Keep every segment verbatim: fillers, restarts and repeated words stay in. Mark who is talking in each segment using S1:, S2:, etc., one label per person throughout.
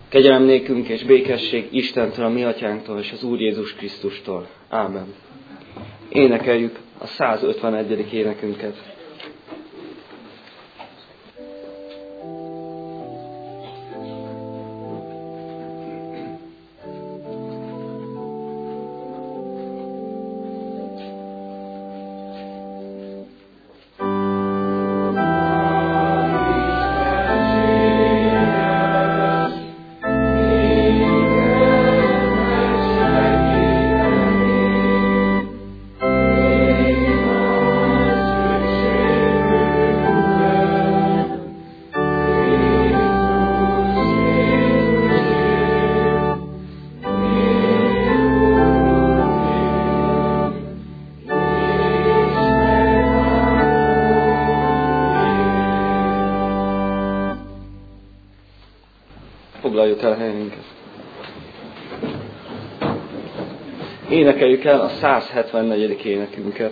S1: Kegyelem nékünk és békesség Istentől, a mi atyánktól és az Úr Jézus Krisztustól. Ámen. Énekeljük a százötvenegyedik énekünket. Foglaljuk el helyünket. Énekeljük el a százhetvennegyedik énekünket.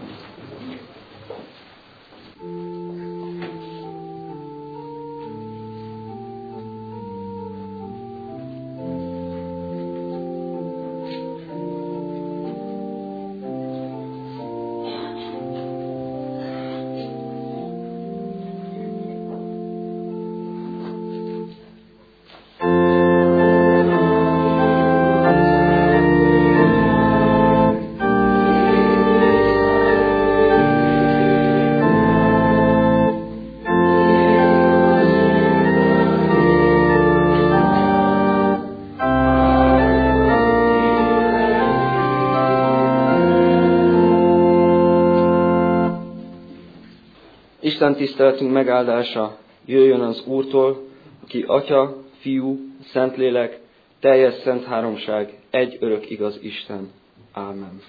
S1: Isten tiszteletünk megáldása jöjjön az Úrtól, aki Atya, Fiú, Szentlélek, teljes szent háromság, egy örök igaz Isten. Ámen.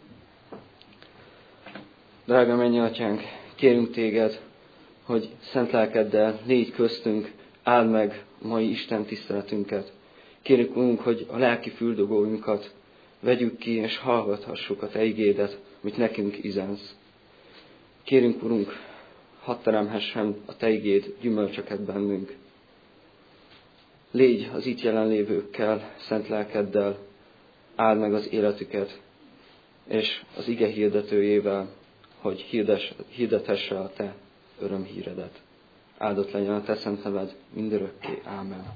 S1: Drága mennyi Atyánk, kérünk Téged, hogy szent lelkeddel légy köztünk, áld meg mai Isten tiszteletünket. Kérünk, Urunk, hogy a lelki füldogóinkat vegyük ki, és hallgathassuk a Te igédet, amit nekünk izensz. Kérünk, Urunk, hadd teremhessen a Te igéd gyümölcsöket bennünk. Légy az itt jelenlévőkkel, szent lelkeddel, áld meg az életüket, és az ige hirdetőjével, hogy hirdes, hirdethesse a Te örömhíredet. Áldott legyen a Te szent neved mindörökké. Ámen.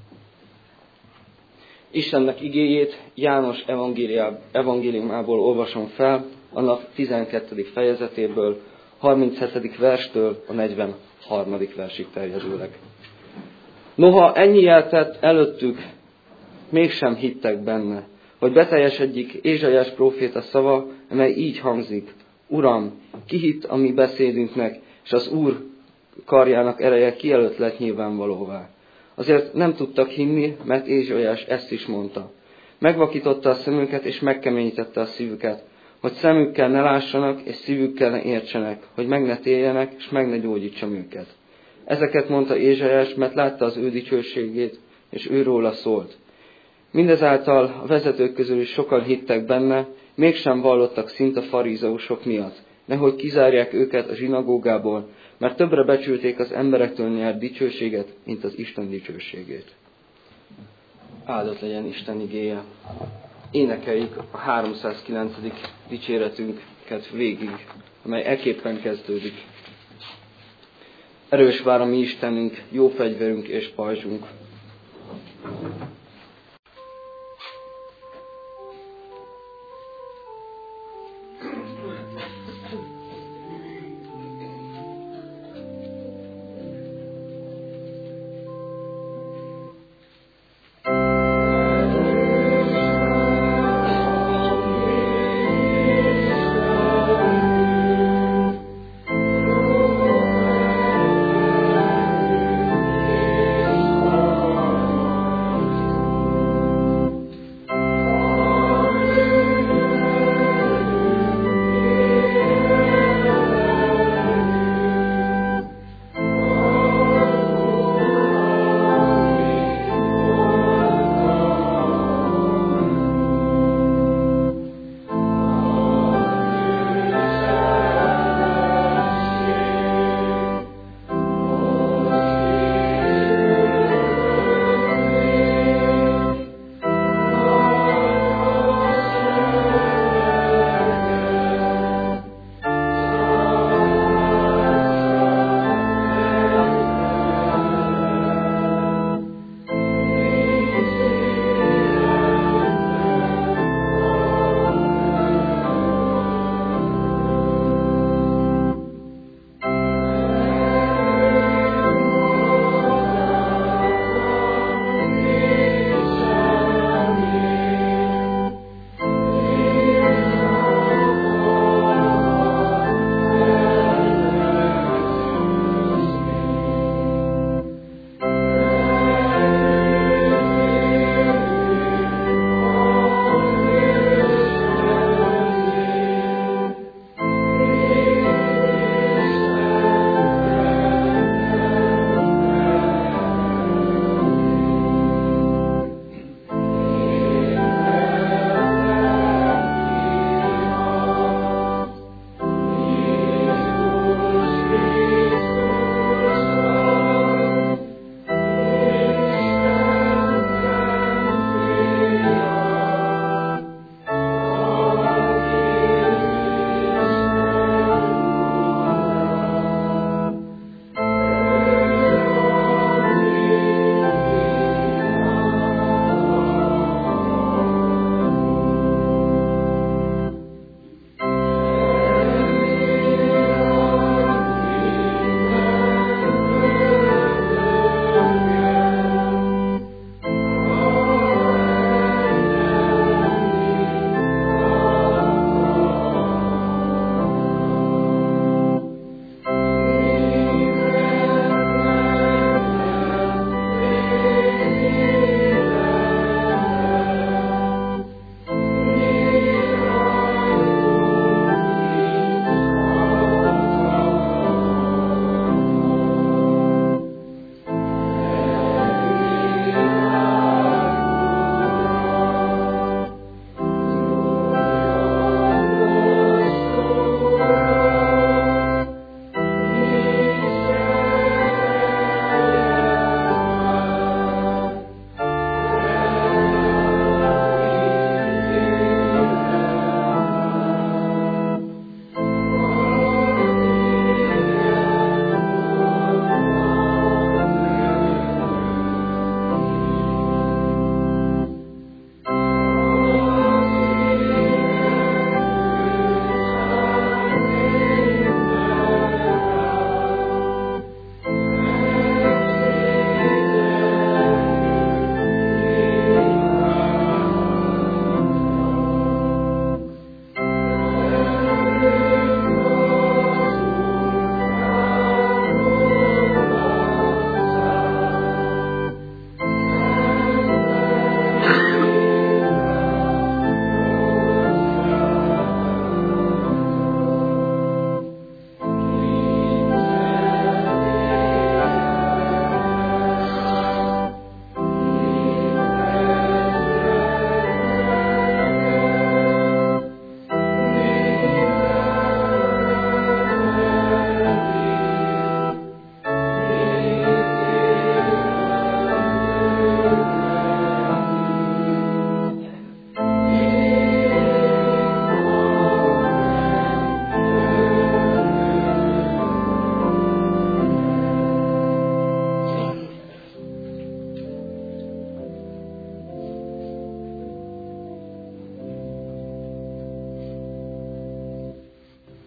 S1: Istennek igéjét János evangéliumából olvasom fel, annak tizenkettedik fejezetéből, harminchetedik verstől a negyvenharmadik versig terjedőleg. Noha ennyi eltett előttük, mégsem hittek benne, hogy beteljesedjék Ézsaiás próféta szava, amely így hangzik: Uram, ki hitt a mi beszédünknek, és az Úr karjának ereje kielőtt lett nyilvánvalóvá. Azért nem tudtak hinni, mert Ézsaiás ezt is mondta. Megvakította a szemüket, és megkeményítette a szívüket, hogy szemükkel ne lássanak, és szívükkel ne értsenek, hogy meg ne térjenek, és meg ne gyógyítsam őket. Ezeket mondta Ézsaiás, mert látta az ő dicsőségét, és őróla szólt. Mindezáltal a vezetők közül is sokan hittek benne, mégsem vallottak szint a farizeusok miatt, nehogy kizárják őket a zsinagógából, mert többre becsülték az emberektől nyert dicsőséget, mint az Isten dicsőségét. Áldott legyen Isten igéje! Énekeljük a háromszázkilencedik dicséretünket végig, amely ekképpen kezdődik. Erős vár a mi Istenünk, jó fegyverünk és pajzsunk.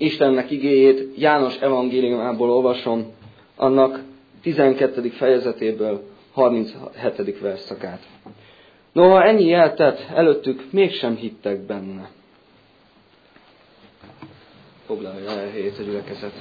S1: Istennek igéjét János evangéliumából olvasom, annak tizenkettedik fejezetéből harminchetedik versszakát. Noha ennyi eltett előttük, mégsem hittek benne. Foglalja el helyét a gyülekezet.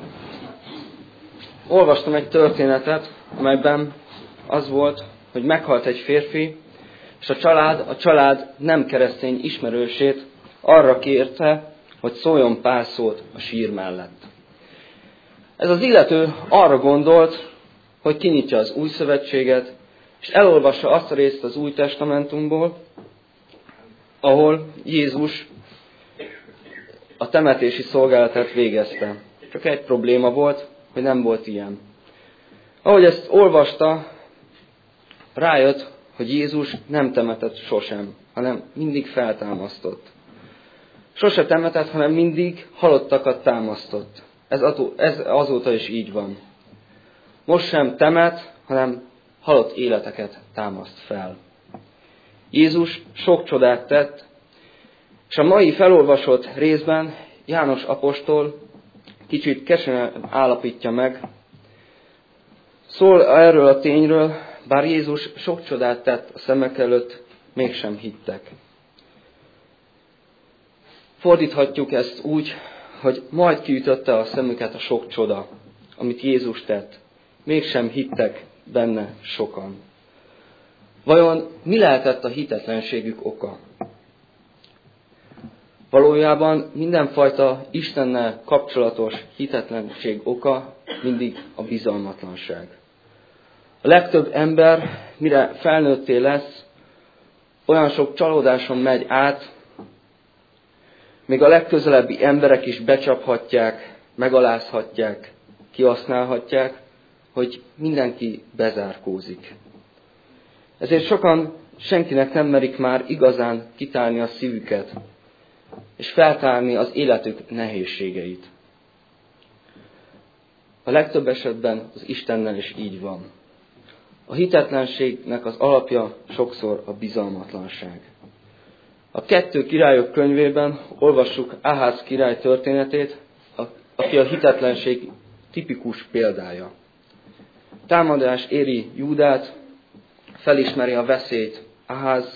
S1: Olvastam egy történetet, amelyben az volt, hogy meghalt egy férfi, és a család, a család nem keresztény ismerősét arra kérte, hogy szóljon pár szót a sír mellett. Ez az illető arra gondolt, hogy kinyitja az új szövetséget, és elolvassa azt a részt az új testamentumból, ahol Jézus a temetési szolgálatát végezte. Csak egy probléma volt, hogy nem volt ilyen. Ahogy ezt olvasta, rájött, hogy Jézus nem temetett sosem, hanem mindig feltámasztott. Sose temetett, hanem mindig halottakat támasztott. Ez, ató, ez azóta is így van. Most sem temet, hanem halott életeket támaszt fel. Jézus sok csodát tett, és a mai felolvasott részben János apostol kicsit keserűen állapítja meg. Szól erről a tényről, bár Jézus sok csodát tett a szemek előtt, mégsem hittek. Fordíthatjuk ezt úgy, hogy majd kiütötte a szemüket a sok csoda, amit Jézus tett. Mégsem hittek benne sokan. Vajon mi lehetett a hitetlenségük oka? Valójában mindenfajta Istennel kapcsolatos hitetlenség oka mindig a bizalmatlanság. A legtöbb ember, mire felnőtté lesz, olyan sok csalódáson megy át, még a legközelebbi emberek is becsaphatják, megalázhatják, kihasználhatják, hogy mindenki bezárkózik. Ezért sokan senkinek nem merik már igazán kitárni a szívüket, és feltárni az életük nehézségeit. A legtöbb esetben az Istennel is így van. A hitetlenségnek az alapja sokszor a bizalmatlanság. A Kettő Királyok könyvében olvassuk Áház király történetét, aki a hitetlenség tipikus példája. Támadás éri Júdát, felismeri a veszélyt Áház,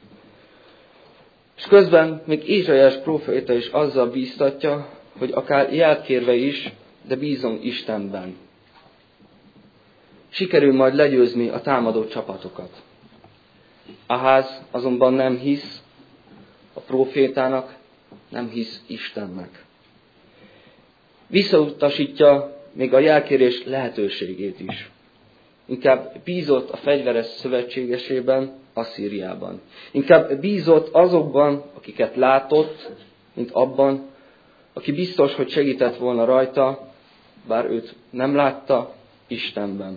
S1: és közben még Ézsaiás próféta is azzal bíztatja, hogy akár jelkérve is, de bízom Istenben. Sikerül majd legyőzni a támadó csapatokat. Áház azonban nem hisz a prófétának, nem hisz Istennek. Visszautasítja még a jelkérés lehetőségét is. Inkább bízott a fegyveres szövetségesében, Asszíriában. Inkább bízott azokban, akiket látott, mint abban, aki biztos, hogy segített volna rajta, bár őt nem látta, Istenben.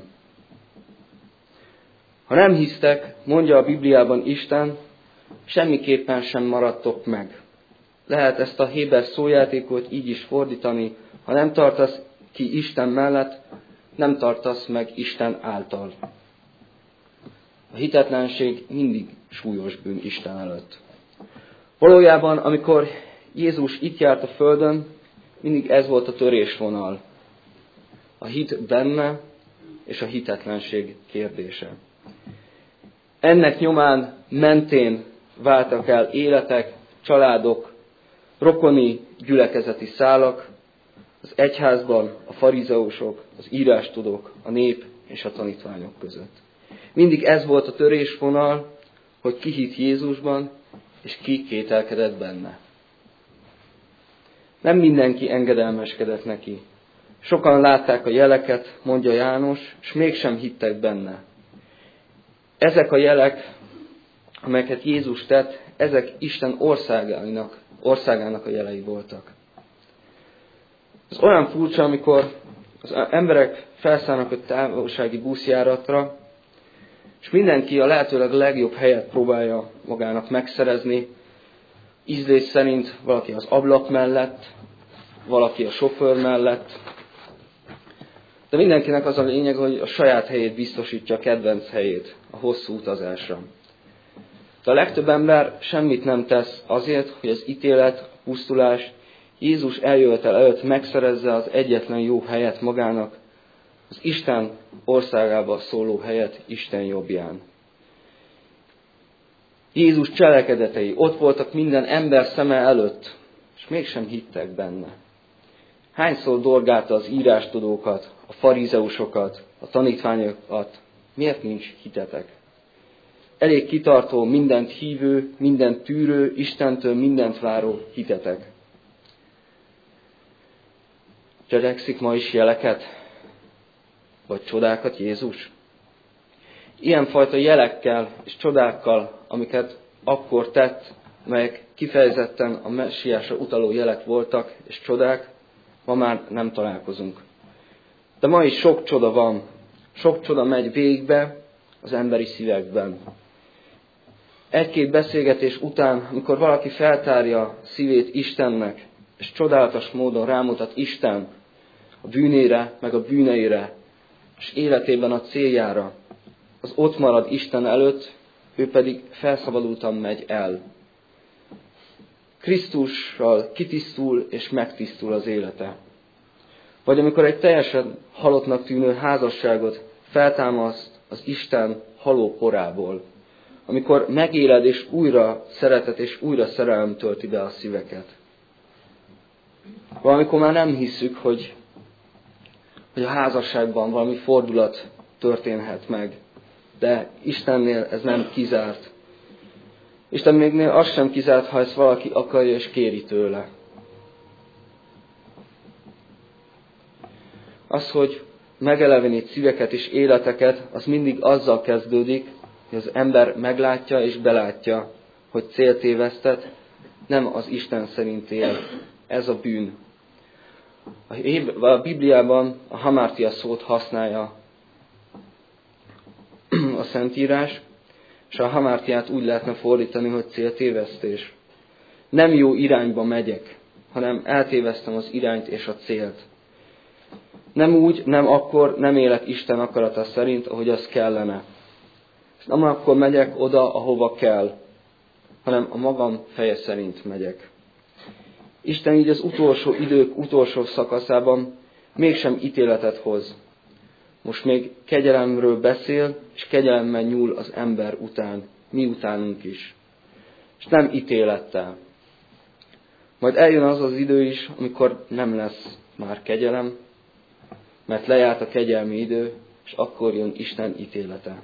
S1: Ha nem hisztek, mondja a Bibliában Isten, semmiképpen sem maradtok meg. Lehet ezt a héber szójátékot így is fordítani, ha nem tartasz ki Isten mellett, nem tartasz meg Isten által. A hitetlenség mindig súlyos bűn Isten előtt. Valójában, amikor Jézus itt járt a földön, mindig ez volt a törésvonal. A hit benne és a hitetlenség kérdése. Ennek nyomán mentén váltak el életek, családok, rokoni gyülekezeti szálak, az egyházban a farizeusok, az írástudók, a nép és a tanítványok között. Mindig ez volt a törésvonal, hogy ki hitt Jézusban, és ki kételkedett benne. Nem mindenki engedelmeskedett neki. Sokan látták a jeleket, mondja János, és mégsem hittek benne. Ezek a jelek, amelyeket Jézus tett, ezek Isten országának, országának a jelei voltak. Ez olyan furcsa, amikor az emberek felszállnak a távolsági buszjáratra, és mindenki a lehetőleg legjobb helyet próbálja magának megszerezni, ízlés szerint valaki az ablak mellett, valaki a sofőr mellett, de mindenkinek az a lényeg, hogy a saját helyét biztosítja, a kedvenc helyét a hosszú utazásra. De a legtöbb ember semmit nem tesz azért, hogy az ítélet, a pusztulás Jézus eljövetel előtt megszerezze az egyetlen jó helyet magának, az Isten országába szóló helyet Isten jobbján. Jézus cselekedetei ott voltak minden ember szeme előtt, és mégsem hittek benne. Hányszor dorgálta az írástudókat, a farizeusokat, a tanítványokat, miért nincs hitetek? Elég kitartó, mindent hívő, mindent tűrő, Istentől mindent váró hitetek. Cselekszik ma is jeleket, vagy csodákat Jézus? Ilyenfajta jelekkel és csodákkal, amiket akkor tett, melyek kifejezetten a messiásra utaló jelek voltak és csodák, ma már nem találkozunk. De ma is sok csoda van, sok csoda megy végbe az emberi szívekben. Egy-két beszélgetés után, amikor valaki feltárja szívét Istennek, és csodálatos módon rámutat Isten a bűnére, meg a bűneire, és életében a céljára, az ott marad Isten előtt, ő pedig felszabadultan megy el. Krisztussal kitisztul és megtisztul az élete. Vagy amikor egy teljesen halottnak tűnő házasságot feltámaszt az Isten haló porából. Amikor megéled és újra szeretet és újra szerelem tölti be a szíveket. Valamikor már nem hiszük, hogy, hogy a házasságban valami fordulat történhet meg. De Istennél ez nem kizárt. Isten mégnél az sem kizárt, ha ezt valaki akarja és kéri tőle. Az, hogy megelevenít szíveket és életeket, az mindig azzal kezdődik, hogy az ember meglátja és belátja, hogy céltévesztett, nem az Isten szerint él. Ez a bűn. A Bibliában a hamártia szót használja a Szentírás, és a hamártiát úgy lehetne fordítani, hogy céltévesztés. Nem jó irányba megyek, hanem eltévesztem az irányt és a célt. Nem úgy, nem akkor, nem élek Isten akarata szerint, ahogy az kellene. És nem akkor megyek oda, ahova kell, hanem a magam feje szerint megyek. Isten így az utolsó idők utolsó szakaszában mégsem ítéletet hoz. Most még kegyelemről beszél, és kegyelemmel nyúl az ember után, mi utánunk is. És nem ítélettel. Majd eljön az az idő is, amikor nem lesz már kegyelem, mert lejárt a kegyelmi idő, és akkor jön Isten ítélete.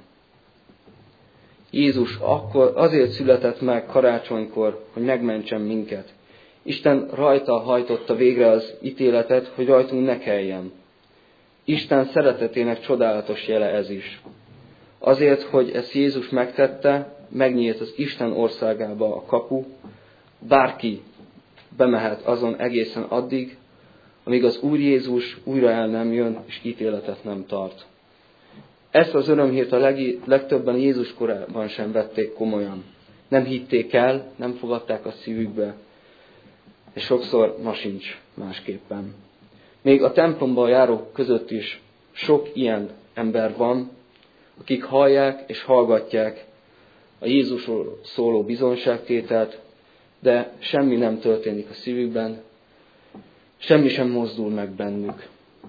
S1: Jézus akkor azért született meg karácsonykor, hogy megmentsen minket. Isten rajta hajtotta végre az ítéletet, hogy rajtunk ne kelljen. Isten szeretetének csodálatos jele ez is. Azért, hogy ezt Jézus megtette, megnyílt az Isten országába a kapu, bárki bemehet azon egészen addig, amíg az Úr Jézus újra el nem jön, és ítéletet nem tart. Ezt az örömhírt a leg, legtöbben Jézus korában sem vették komolyan. Nem hitték el, nem fogadták a szívükbe, és sokszor ma sincs másképpen. Még a templomba járók között is sok ilyen ember van, akik hallják és hallgatják a Jézusról szóló bizonságtételt, de semmi nem történik a szívükben, semmi sem mozdul meg bennük.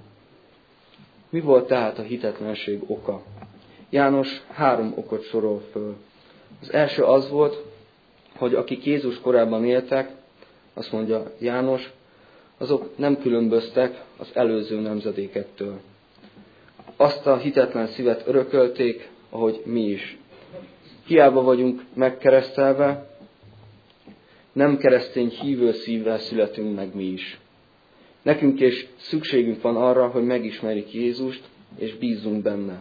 S1: Mi volt tehát a hitetlenség oka? János három okot sorol föl. Az első az volt, hogy akik Jézus korában éltek, azt mondja János, azok nem különböztek az előző nemzedékektől. Azt a hitetlen szívet örökölték, ahogy mi is. Hiába vagyunk megkeresztelve, nem keresztény hívő szívvel születünk meg mi is. Nekünk is szükségünk van arra, hogy megismerjük Jézust, és bízzunk benne.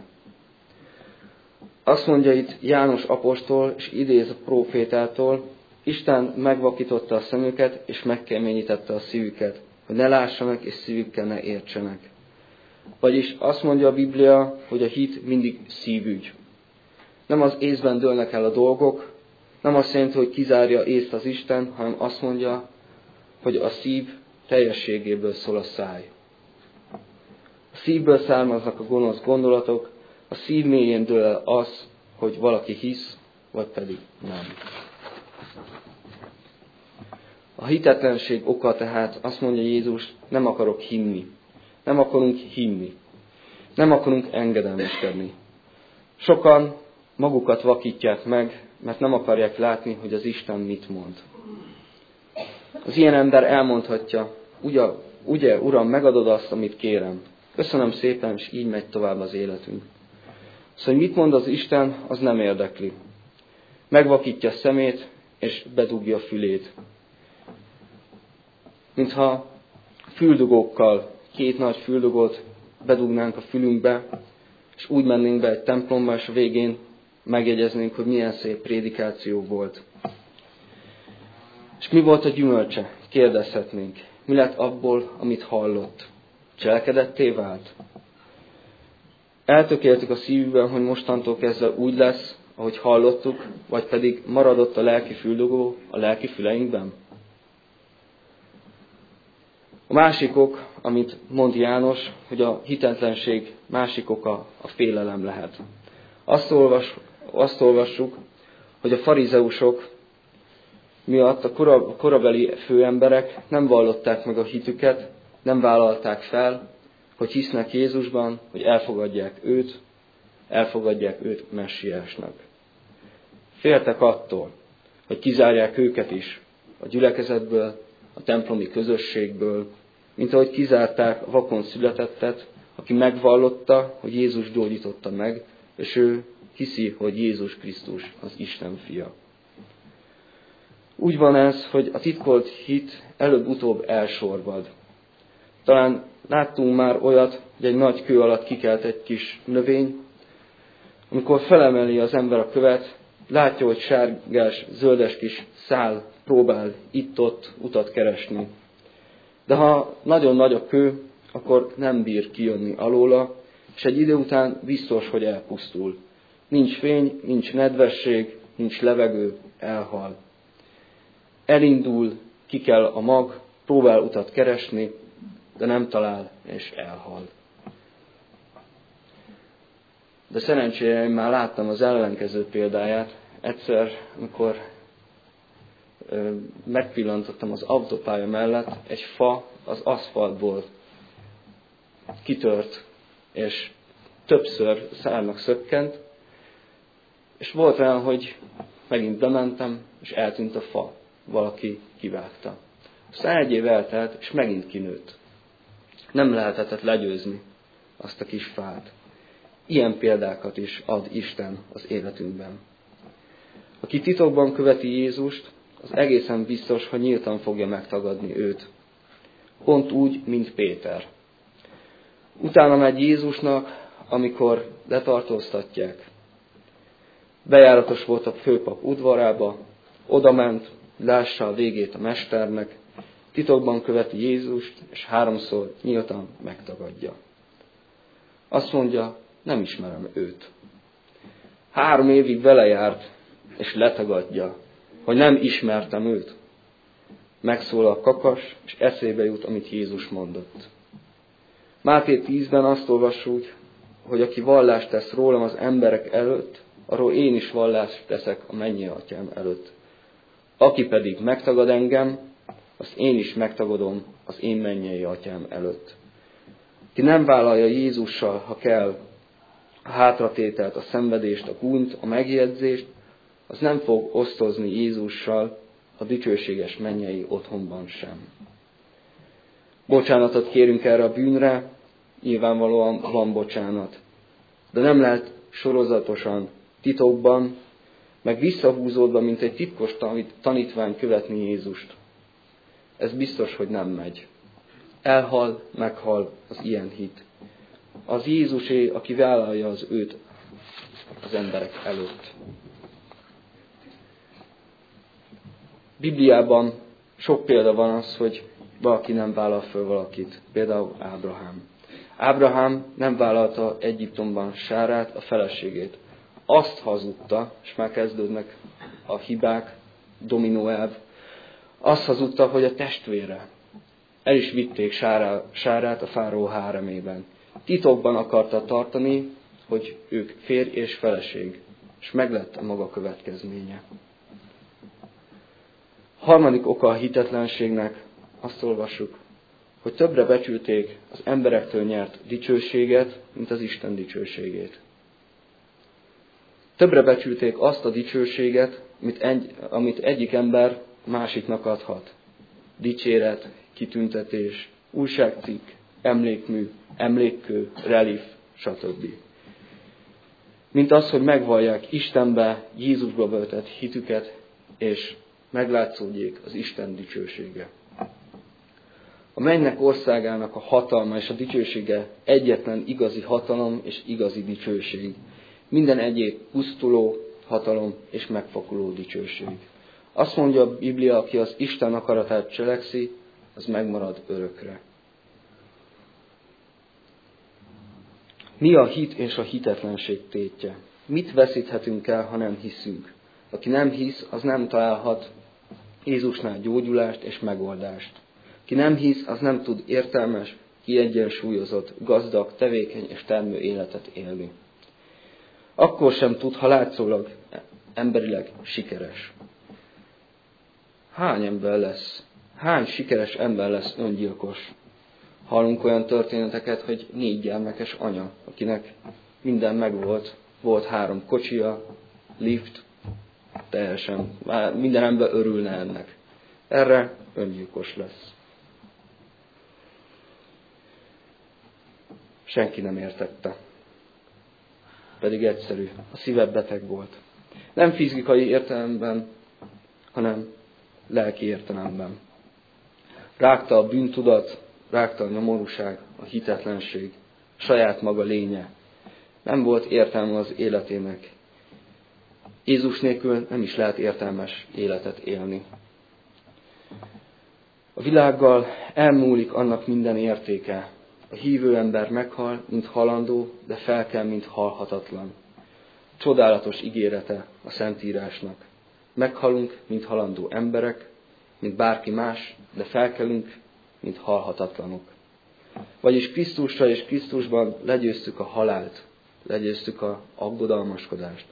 S1: Azt mondja itt János apostol, és idéz a prófétától, Isten megvakította a szemüket, és megkeményítette a szívüket, hogy ne lássanak, és szívükkel ne értsenek. Vagyis azt mondja a Biblia, hogy a hit mindig szívügy. Nem az észben dőlnek el a dolgok, nem azt jelenti, hogy kizárja észt az Isten, hanem azt mondja, hogy a szív teljességéből szól a száj. A szívből származnak a gonosz gondolatok, a szív mélyén dől el az, hogy valaki hisz, vagy pedig nem. A hitetlenség oka tehát, azt mondja Jézus, nem akarok hinni. Nem akarunk hinni. Nem akarunk engedelmeskedni. Sokan magukat vakítják meg, mert nem akarják látni, hogy az Isten mit mond. Az ilyen ember elmondhatja, ugye, ugye Uram, megadod azt, amit kérem. Köszönöm szépen, és így megy tovább az életünk. Szóval, hogy mit mond az Isten, az nem érdekli. Megvakítja a szemét, és bedugja a fülét. Mintha füldugókkal, két nagy füldugót bedugnánk a fülünkbe, és úgy mennénk be egy templomba, és a végén megjegyeznénk, hogy milyen szép prédikáció volt. És mi volt a gyümölcse? Kérdezhetnénk. Mi lett abból, amit hallott? Cselekedetté vált? Eltökéltük a szívükben, hogy mostantól kezdve úgy lesz, ahogy hallottuk, vagy pedig maradott a lelki füldugó a lelki füleinkben? A másik ok, amit mond János, hogy a hitetlenség másik oka a félelem lehet. Azt, olvas, azt olvassuk, hogy a farizeusok miatt a kora, korabeli főemberek nem vallották meg a hitüket, nem vállalták fel, hogy hisznek Jézusban, hogy elfogadják őt, elfogadják őt messiásnak. Féltek attól, hogy kizárják őket is a gyülekezetből, a templomi közösségből, mint ahogy kizárták a vakon születettet, aki megvallotta, hogy Jézus gyógyította meg, és ő hiszi, hogy Jézus Krisztus az Isten fia. Úgy van ez, hogy a titkolt hit előbb-utóbb elsorvad. Talán láttunk már olyat, hogy egy nagy kő alatt kikelt egy kis növény, amikor felemeli az ember a követ, látja, hogy sárgás, zöldes kis szál próbál itt-ott utat keresni. De ha nagyon nagy a kő, akkor nem bír kijönni alóla, és egy idő után biztos, hogy elpusztul. Nincs fény, nincs nedvesség, nincs levegő, elhal. Elindul, kikel a mag, próbál utat keresni, de nem talál, és elhal. De szerencsére én már láttam az ellenkező példáját. Egyszer, amikor ö, megpillantottam az autópálya mellett, egy fa az aszfaltból kitört, és többször szárnak szökkent, és volt olyan, hogy megint bementem, és eltűnt a fa. Valaki kivágta. Aztán egy év eltelt, és megint kinőtt. Nem lehetett legyőzni azt a kis fát. Ilyen példákat is ad Isten az életünkben. Aki titokban követi Jézust, az egészen biztos, hogy nyíltan fogja megtagadni őt. Pont úgy, mint Péter. Utána megy Jézusnak, amikor letartóztatják. Bejáratos volt a főpap udvarába, oda ment, lássa a végét a mesternek, titokban követi Jézust, és háromszor nyíltan megtagadja. Azt mondja, nem ismerem őt. Három évig vele járt, és letagadja, hogy nem ismertem őt. Megszólal a kakas, és eszébe jut, amit Jézus mondott. Máté tízben azt olvassuk, hogy aki vallást tesz rólam az emberek előtt, arról én is vallást teszek a mennyei atyám előtt. Aki pedig megtagad engem, azt én is megtagadom az én mennyei atyám előtt. Ki nem vállalja Jézussal, ha kell, a hátratételt, a szenvedést, a gúnyt, a megjegyzést, az nem fog osztozni Jézussal a dicsőséges mennyei otthonban sem. Bocsánatot kérünk erre a bűnre, nyilvánvalóan van bocsánat. De nem lehet sorozatosan, titokban, meg visszahúzódva, mint egy titkos tanítvány követni Jézust. Ez biztos, hogy nem megy. Elhal, meghal az ilyen hit. Az Jézusé, aki vállalja az őt az emberek előtt. Bibliában sok példa van az, hogy valaki nem vállal föl valakit. Például Ábrahám. Ábrahám nem vállalta Egyiptomban Sárát, a feleségét. Azt hazudta, és már kezdődnek a hibák, dominóelv, azt hazudta, hogy a testvére. El is vitték Sárá, Sárát a fáraó háremében. Titokban akarta tartani, hogy ők férj és feleség, és meglett a maga következménye. Harmadik oka a hitetlenségnek, azt olvassuk, hogy többre becsülték az emberektől nyert dicsőséget, mint az Isten dicsőségét. Többre becsülték azt a dicsőséget, amit, egy, amit egyik ember másiknak adhat. Dicséret, kitüntetés, újságcikk, emlékmű, emlékkő, relíf, stb. Mint az, hogy megvallják Istenbe, Jézusba vetett hitüket, és meglátszódjék az Isten dicsősége. A mennyek országának a hatalma és a dicsősége egyetlen igazi hatalom és igazi dicsőség. Minden egyéb pusztuló hatalom és megfakuló dicsőség. Azt mondja a Biblia, aki az Isten akaratát cselekszi, az megmarad örökre. Mi a hit és a hitetlenség tétje? Mit veszíthetünk el, ha nem hiszünk? Aki nem hisz, az nem találhat Jézusnál gyógyulást és megoldást. Ki nem hisz, az nem tud értelmes, kiegyensúlyozott, gazdag, tevékeny és termő életet élni. Akkor sem tud, ha látszólag emberileg sikeres. Hány ember lesz? Hány sikeres ember lesz öngyilkos? Hallunk olyan történeteket, hogy négy gyermekes anya, akinek minden megvolt, volt három kocsija, lift, teljesen, már minden ember örülne ennek. Erre öngyilkos lesz. Senki nem értette. Pedig egyszerű. A szíve beteg volt. Nem fizikai értelemben, hanem lelki értelemben. Rágta a bűntudat, rágta a nyomorúság, a hitetlenség, a saját maga lénye. Nem volt értelme az életének. Jézus nélkül nem is lehet értelmes életet élni. A világgal elmúlik annak minden értéke. A hívő ember meghal, mint halandó, de felkel, mint halhatatlan. Csodálatos ígérete a Szentírásnak. Meghalunk, mint halandó emberek, mint bárki más, de felkelünk, mint halhatatlanok. Vagyis Krisztusra és Krisztusban legyőztük a halált, legyőztük a aggodalmaskodást.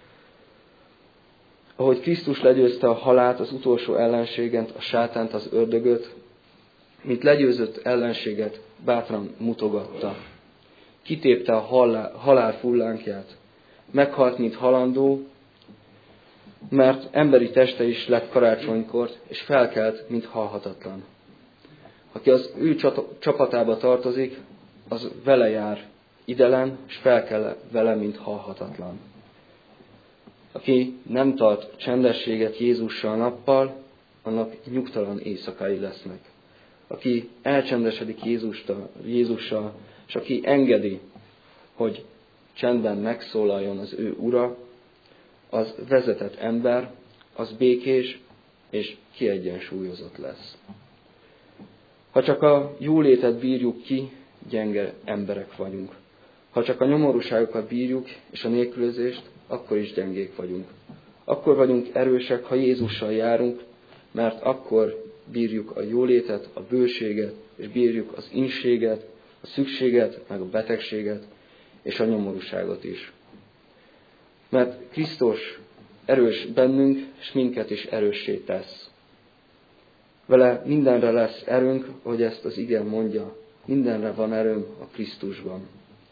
S1: Ahogy Krisztus legyőzte a halált, az utolsó ellenséget, a sátánt, az ördögöt, mint legyőzött ellenséget bátran mutogatta. Kitépte a halál, halál fullánkját. Meghalt, mint halandó, mert emberi teste is lett karácsonykor, és felkelt, mint halhatatlan. Aki az ő csapatába tartozik, az vele jár idelen, és felkel vele, mint halhatatlan. Aki nem tart csendességet Jézussal nappal, annak nyugtalan éjszakái lesznek. Aki elcsendesedik Jézussal, Jézussal, és aki engedi, hogy csendben megszólaljon az ő ura, az vezetett ember, az békés és kiegyensúlyozott lesz. Ha csak a jólétet bírjuk ki, gyenge emberek vagyunk. Ha csak a nyomorúságokat bírjuk és a nélkülözést, akkor is gyengék vagyunk. Akkor vagyunk erősek, ha Jézussal járunk, mert akkor bírjuk a jólétet, a bőséget, és bírjuk az inséget, a szükséget, meg a betegséget, és a nyomorúságot is. Mert Krisztus erős bennünk, és minket is erőssé tesz. Vele mindenre lesz erőnk, hogy ezt az ige mondja. Mindenre van erőm a Krisztusban.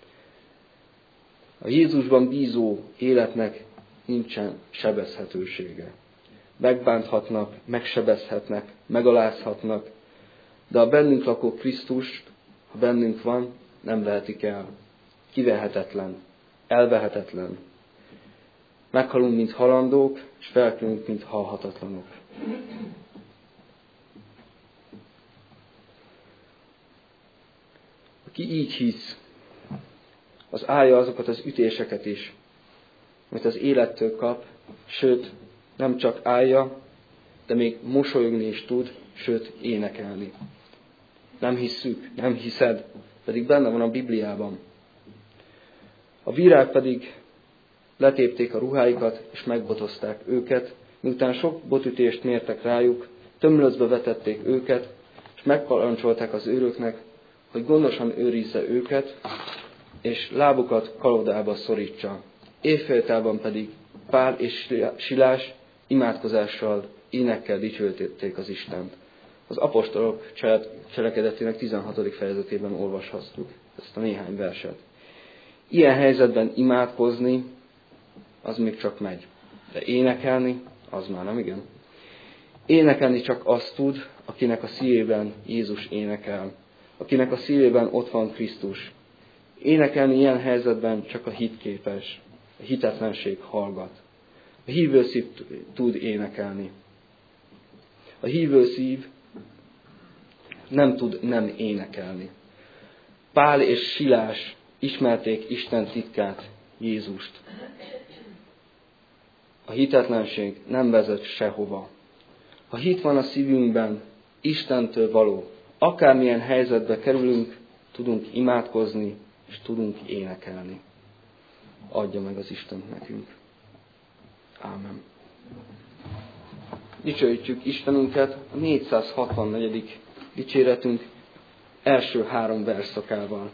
S1: A Jézusban bízó életnek nincsen sebezhetősége. Megbánthatnak, megsebezhetnek, megalázhatnak, de a bennünk lakó Krisztust, ha bennünk van, nem vehetik el. Kivehetetlen, elvehetetlen. Meghalunk, mint halandók, és felkelünk, mint halhatatlanok. Aki így hisz, az állja azokat az ütéseket is, amit az élettől kap, sőt, nem csak állja, de még mosolyogni is tud, sőt, énekelni. Nem hisszük, nem hiszed, pedig benne van a Bibliában. A bírák pedig letépték a ruháikat, és megbotozták őket, miután sok botütést mértek rájuk, tömlöcbe vetették őket, és megparancsolták az őröknek, hogy gondosan őrizze őket, és lábukat kalodába szorítsa. Éjféltában pedig Pál és Silás imádkozással énekkel dicsőítették az Istent. Az apostolok cselekedetének tizenhatodik fejezetében olvashatjuk ezt a néhány verset. Ilyen helyzetben imádkozni, az még csak megy. De énekelni, az már nem igen. Énekelni csak azt tud, akinek a szívében Jézus énekel. Akinek a szívében ott van Krisztus. Énekelni ilyen helyzetben csak a hit képes. A hitetlenség hallgat. A hívő szív tud énekelni. A hívő szív nem tud nem énekelni. Pál és Silás ismerték Isten titkát, Jézust. A hitetlenség nem vezet sehova. Ha hit van a szívünkben, Istentől való, akármilyen helyzetbe kerülünk, tudunk imádkozni, és tudunk énekelni. Adja meg az Isten nekünk. Ámen. Dicsőítjük Istenünket a négyszázhatvannegyedik dicséretünk első három verszakával.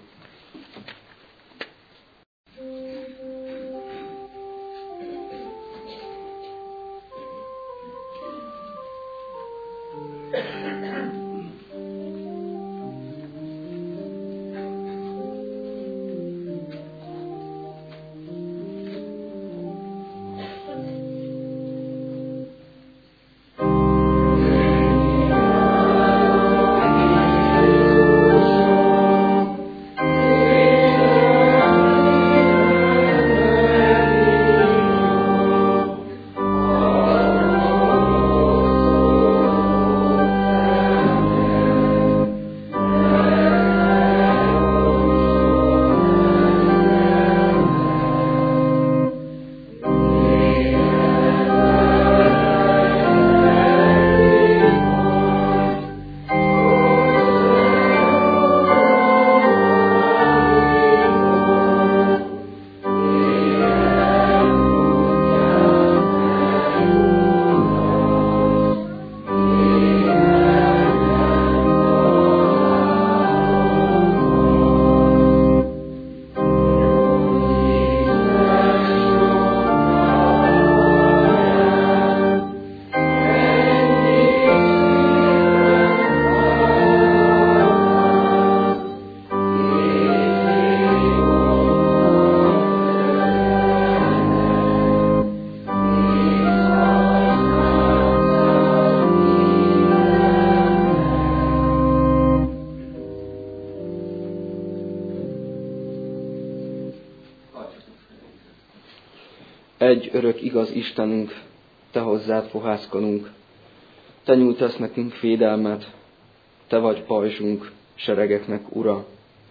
S1: Egy örök igaz Istenünk, te hozzád fohászkodunk. Te nyújtasz nekünk védelmet, te vagy pajzsunk, seregeknek ura.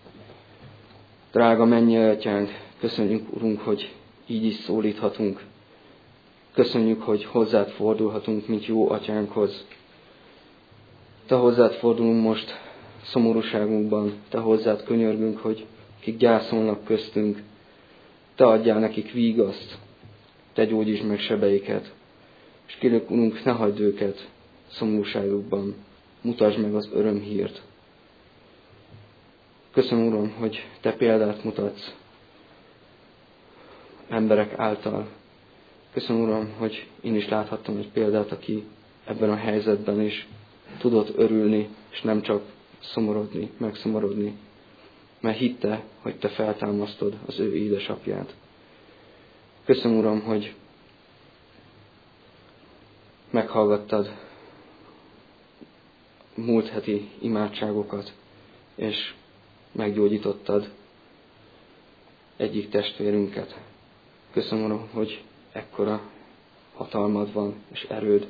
S1: Drága mennyei atyánk, köszönjük, Urunk, hogy így is szólíthatunk. Köszönjük, hogy hozzád fordulhatunk, mint jó atyánkhoz. Te hozzád fordulunk most szomorúságunkban, te hozzád könyörgünk, hogy kik gyászolnak köztünk, te adjál nekik vígaszt, te gyógyítsd meg sebeiket, és kérlek, Urunk, ne hagyd őket szomorúságukban, mutasd meg az örömhírt. Köszönöm, Uram, hogy te példát mutatsz emberek által. Köszönöm, Uram, hogy én is láthattam egy példát, aki ebben a helyzetben is tudott örülni, és nem csak szomorodni, megszomorodni, mert hitte, hogy te feltámasztod az ő édesapját. Köszönöm, Uram, hogy meghallgattad múlt heti imádságokat, és meggyógyítottad egyik testvérünket. Köszönöm, Uram, hogy ekkora hatalmad van, és erőd.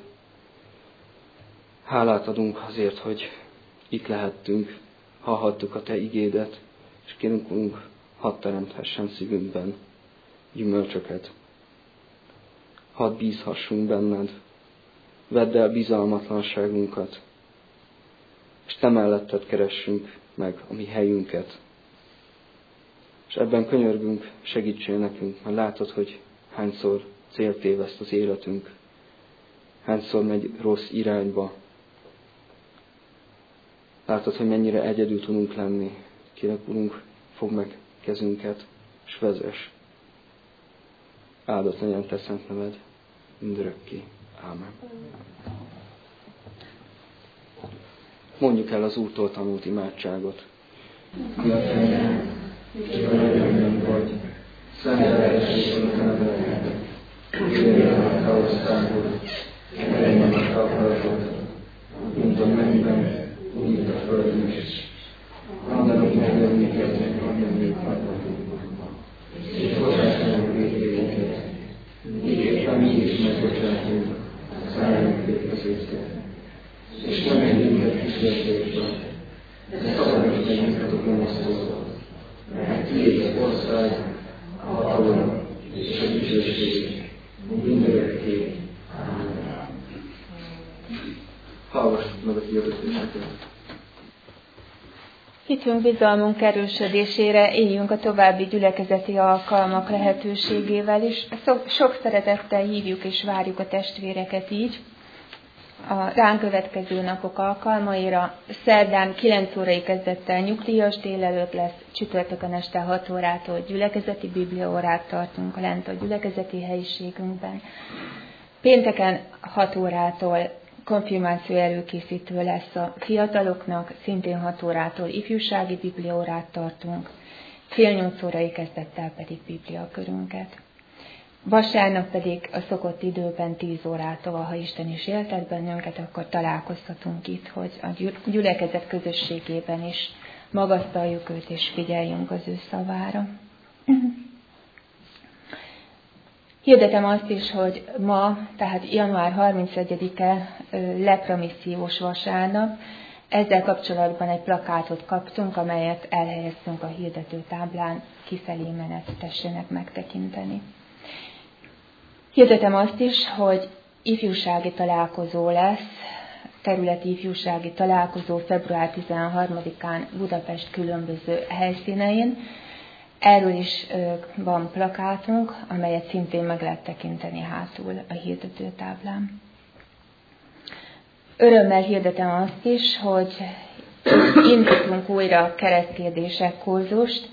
S1: Hálát adunk azért, hogy itt lehettünk, hallhattuk a te igédet, és kérünk, Urunk, hadd teremthessen szívünkben gyümölcsöket. Hadd bízhassunk benned, vedd el bizalmatlanságunkat, és te melletted keressünk meg a mi helyünket. És ebben könyörgünk, segítsél nekünk, mert látod, hogy hányszor célt téveszt az életünk, hányszor megy rossz irányba. Látod, hogy mennyire egyedül tudunk lenni. Kérlek, Urunk, fogd meg kezünket, és vezess. Áldott legyen te szent neved, mindörökké. Ámen. Mondjuk el az Úrtól tanult imádságot.
S2: Mi a Fenyem, és vagy vagy, szentelhessék a nevedet, jöjjön a te országod, legyen a te akaratod, mint a mennyben, úgy a földön is. Annak meg minket, amit megkapunk. És bocsássunk vétkéinket, miképpen mi is megbocsátunk az ellenünk vétkezőknek. És nem engedjük kísértésbe, de szabadíts meg minket a gonosztól, mert tiéd az ország, a hatalom és a dicsőség mindörökké. Amen. Hallgassuk meg a hirdetéseket.
S3: Hitünk bizalmunk erősödésére éljünk a további gyülekezeti alkalmak lehetőségével is. Sok szeretettel hívjuk és várjuk a testvéreket így a ránk következő napok alkalmaira. Szerdán kilenc órai kezdettel nyugdíjas délelőtt lesz, csütörtökön este hat órától gyülekezeti bibliaórát tartunk lent a gyülekezeti helyiségünkben. Pénteken hat órától konfirmáció előkészítő lesz a fiataloknak, szintén hat órától ifjúsági bibliaórát tartunk, fél nyolc órai kezdettel pedig bibliakörünket. Vasárnap pedig a szokott időben tíz órától, ha Isten is éltet bennünket, akkor találkozhatunk itt, hogy a gyülekezet közösségében is magasztaljuk őt és figyeljünk az ő szavára. Hirdetem azt is, hogy ma, tehát január harmincegyedike lepramissziós vasárnap, ezzel kapcsolatban egy plakátot kaptunk, amelyet elhelyeztünk a hirdetőtáblán, kifelé menet tessenek megtekinteni. Hirdetem azt is, hogy ifjúsági találkozó lesz, területi ifjúsági találkozó február tizenharmadikán Budapest különböző helyszínein. Erről is van plakátunk, amelyet szintén meg lehet tekinteni hátul a hirdetőtáblán. Örömmel hirdetem azt is, hogy indítunk újra keresztkérdések kurzust.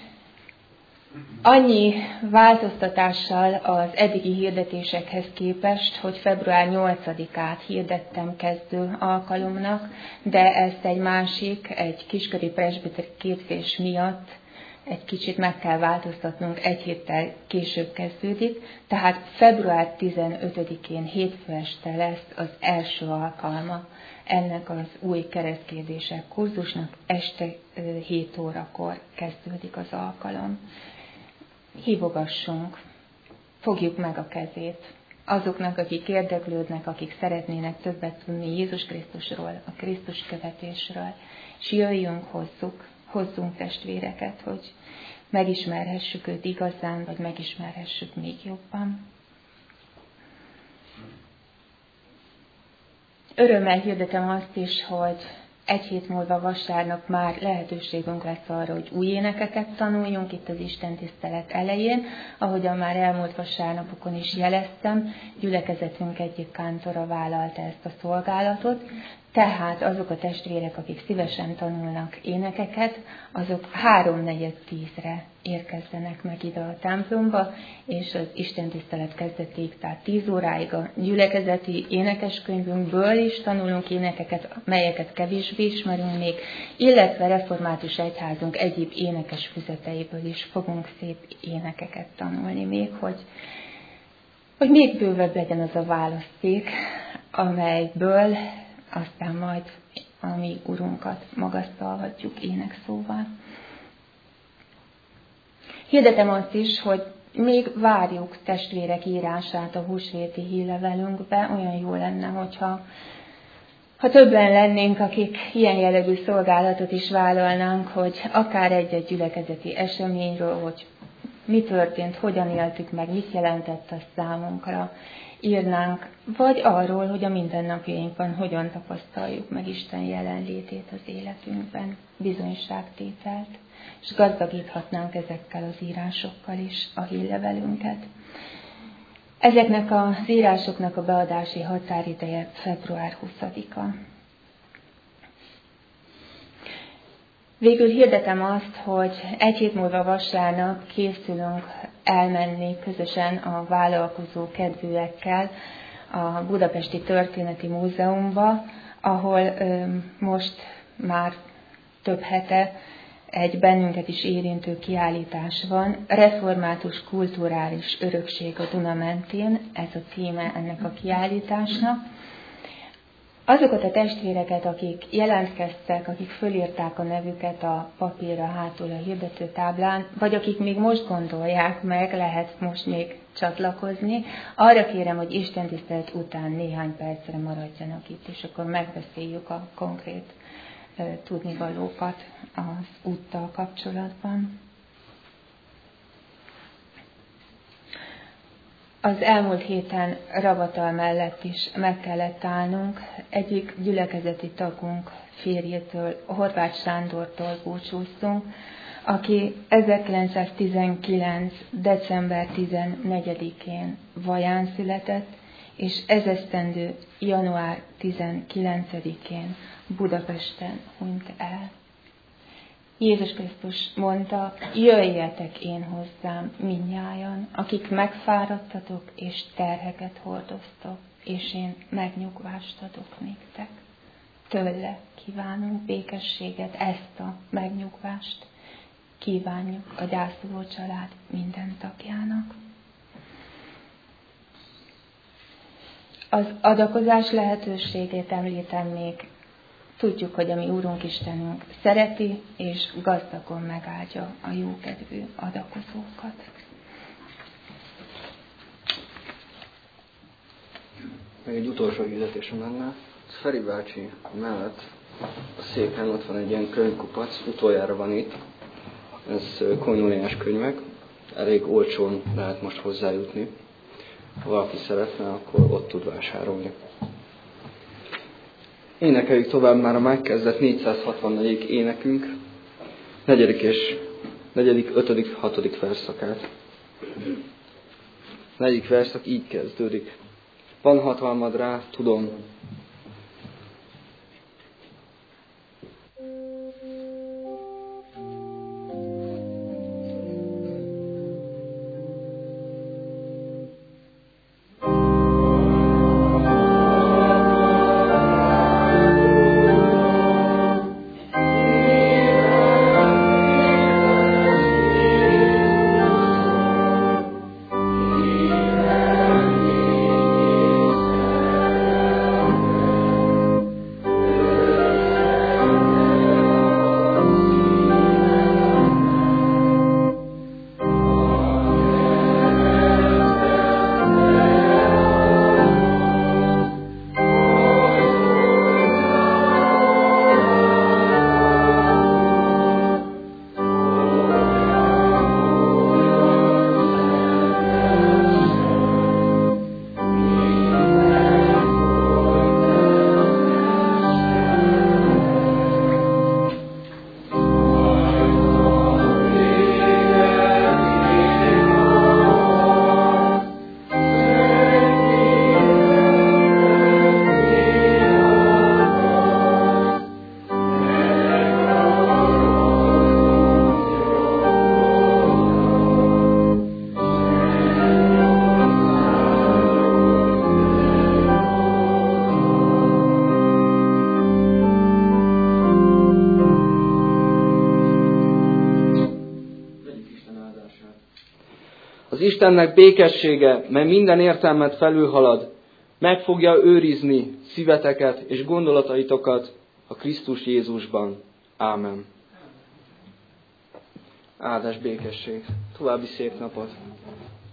S3: Annyi változtatással az eddigi hirdetésekhez képest, hogy február nyolcadikát hirdettem kezdő alkalomnak, de ezt egy másik, egy kisköri presbiteri képzés miatt egy kicsit meg kell változtatnunk, egy héttel később kezdődik, tehát február tizenötödikén hétfő este lesz az első alkalma ennek az új keresztkérdések kurzusnak, este hét órakor kezdődik az alkalom. Hívogassunk, fogjuk meg a kezét azoknak, akik érdeklődnek, akik szeretnének többet tudni Jézus Krisztusról, a Krisztus követésről, és jöjjünk hozzuk, hozzunk testvéreket, hogy megismerhessük őt igazán, vagy megismerhessük még jobban. Örömmel hirdetem azt is, hogy egy hét múlva vasárnap már lehetőségünk lesz arra, hogy új énekeket tanuljunk itt az istentisztelet elején. Ahogyan már elmúlt vasárnapokon is jeleztem, gyülekezetünk egyik kántora vállalta ezt a szolgálatot, tehát azok a testvérek, akik szívesen tanulnak énekeket, azok háromnegyed tízre érkezzenek meg ide a templomba, és az istentisztelet kezdetéig, tehát tíz óráig a gyülekezeti énekeskönyvünkből is tanulunk énekeket, melyeket kevésbé ismerünk még, illetve református egyházunk egyéb énekes füzeteiből is fogunk szép énekeket tanulni még, hogy, hogy még bővebb legyen az a választék, amelyből aztán majd a mi Urunkat magasztalhatjuk énekszóval. Hirdetem azt is, hogy még várjuk testvérek írását a húsvéti hírlevelünkbe. Olyan jó lenne, hogyha ha többen lennénk, akik ilyen jellegű szolgálatot is vállalnánk, hogy akár egy-egy gyülekezeti eseményről, hogy mi történt, hogyan éltük meg, mit jelentett az számunkra, írnánk, vagy arról, hogy a mindennapjainkban hogyan tapasztaljuk meg Isten jelenlétét az életünkben, bizonyságtételt, és gazdagíthatnánk ezekkel az írásokkal is a hírlevelünket. Ezeknek az írásoknak a beadási határideje február huszadika. Végül hirdetem azt, hogy egy hét múlva vasárnap készülünk elmenni közösen a vállalkozó kedvűekkel a Budapesti Történeti Múzeumba, ahol ö, most már több hete egy bennünket is érintő kiállítás van. Református kulturális örökség a Duna mentén, ez a címe ennek a kiállításnak. Azokat a testvéreket, akik jelentkeztek, akik fölírták a nevüket a papírra hátul a hirdetőtáblán, vagy akik még most gondolják meg, lehet most még csatlakozni, arra kérem, hogy istentisztelet után néhány percre maradjanak itt, és akkor megbeszéljük a konkrét uh, tudnivalókat az úttal kapcsolatban. Az elmúlt héten Ravatal mellett is meg kellett állnunk. Egyik gyülekezeti tagunk férjétől, Horváth Sándortól búcsúztunk, aki ezerkilencszáztizenkilenc. december tizennegyedikén Vaján született, és ezesztendő január tizenkilencedikén Budapesten hunyt el. Jézus Krisztus mondta, jöjjetek én hozzám mindnyájan, akik megfáradtatok és terheket hordoztok, és én megnyugvást adok néktek. Tőle kívánunk békességet, ezt a megnyugvást kívánjuk a gyászoló család minden tagjának. Az adakozás lehetőségét említem még. Tudjuk, hogy a mi Úrunk Istenünk szereti és gazdagon megáldja a jókedvű adakozókat.
S1: Még egy utolsó hirdetésem lenne. Feri bácsi mellett a széken ott van egy ilyen könyvkupac, utoljára van itt. Ez konjuliás könyvek, elég olcsón lehet most hozzájutni. Ha valaki szeretne, akkor ott tud vásárolni. Énekeljük tovább már a megkezdett négyszázhatvannegyedik énekünk, negyedik és negyedik, ötödik, hatodik versszakát. Negyedik verszak így kezdődik. Van hatalmad rá, tudom. Az Istennek békessége, mely minden értelmet felülhalad, meg fogja őrizni szíveteket és gondolataitokat a Krisztus Jézusban. Ámen. Áldás békesség. További szép napot.